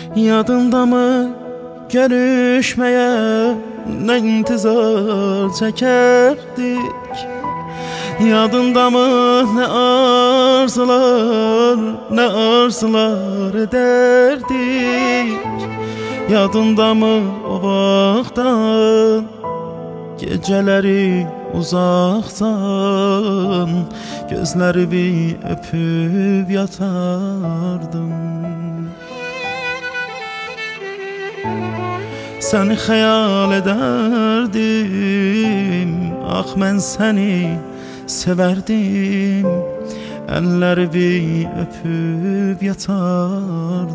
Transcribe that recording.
Yadındamı görüşmeye ne intizar çekerdik? Yadındamı ne arzular ederdik? Yadındamı o vaxtdan geceleri uzaktan gözlerimi öpüp yatardım. Seni hayal ederdim, ah ben seni severdim. Ellerimi öpüp yatardım.